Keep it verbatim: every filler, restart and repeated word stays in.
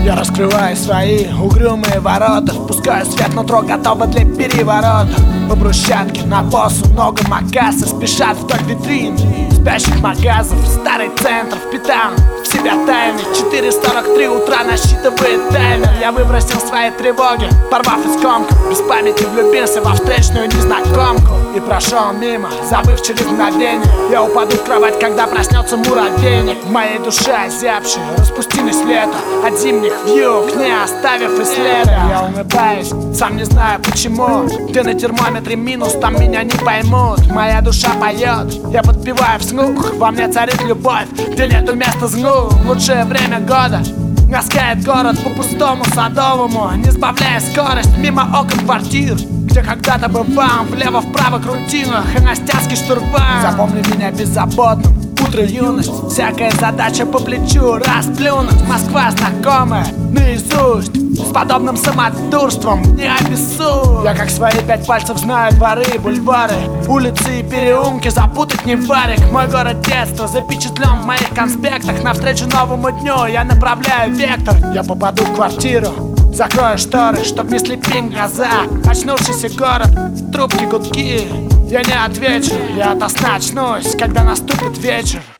Я раскрываю свои угрюмые ворота, впускаю свет, нутро готово для переворота. По брусчатке на боссу много макаса спешат вдоль витрин спящих магазов. Старый центр впитан в себя тайны. Четыре сорок три утра насчитывает таймер. Я выбросил свои тревоги, порвав из комка. Без памяти влюбился во встречную незнакомку и прошел мимо, забыв через мгновение. Я упаду в кровать, когда проснется муравейник. В моей душе озябшие распустились лето, от зимних вьюг не оставив и следа. Я улыбаюсь, сам не знаю почему. Ты на термометре минус, там меня не поймут. Моя душа поет, я подпеваю вслух. Во мне царит любовь, где нету места сну. Лучшее время года госкает город по пустому садовому, не сбавляя скорость мимо окон квартир, где когда-то бывал, влево-вправо крутинах и на стяжке штурвал. Запомни меня беззаботным, утро юность, всякая задача по плечу расплюнуть. Москва знакомая наизусть, с подобным самодурством не обессудь. Я как свои пять пальцев знаю дворы, бульвары, улицы и переулки, запутать не варик. Мой город детства запечатлен в моих конспектах. Навстречу новому дню я направляю вектор. Я попаду в квартиру, закрою шторы, чтоб не слепить глаза. Очнувшийся город, трубки, гудки. Я не отвечу, я ото сна очнусь, когда наступит вечер.